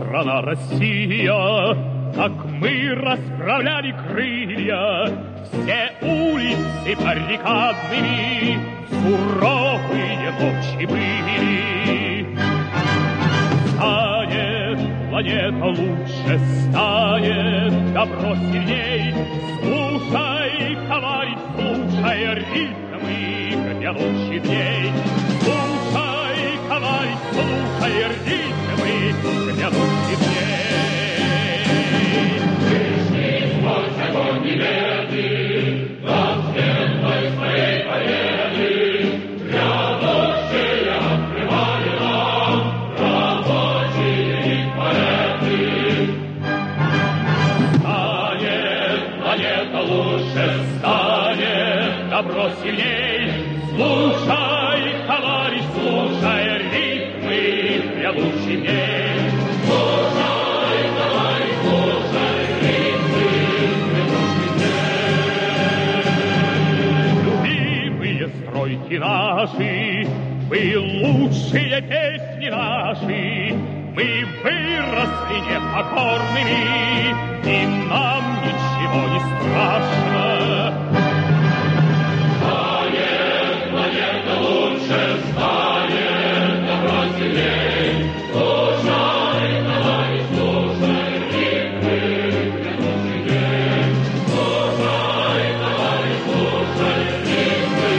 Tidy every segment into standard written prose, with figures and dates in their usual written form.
страна Россия, как мы расправляли крылья, все улицы баррикадными суровые ночи были. Станет планета лучше, станет добро сильней. Слушай, товарищ, слушай ритмы грядущих дней. Слушай, товарищ, слушай ритмы грядущих дней. Вышли сквозь огонь неверный, от светлой своей победы, грядущие открывали нам рабочие и поэты. Станет планета лучше, станет добро сильней. Слушай, товарищ, слушай ритмы грядущих дней. Слушай, товарищ, слушай ритмы грядущих дней. Любимые стройки наши, вы лучшие песни наши, мы выросли непокорными, и нам ничего не страшно. Станет планета лучше, станет добро сильней. Слушай, товарищ, слушай ритмы грядущих дней. Слушай, товарищ, слушай ритмы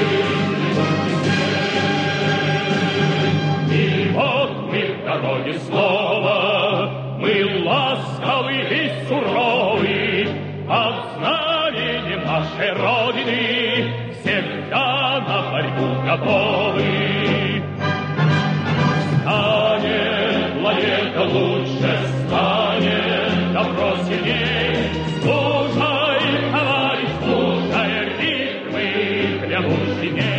грядущих дней. И вот мы в дороге снова, мы ласковы и суровы, под знаменем нашей Родины всегда на борьбу готовы. Станет планета лучше, станет добро сильней. Слушай, товарищ, слушай ритмы грядущих дней.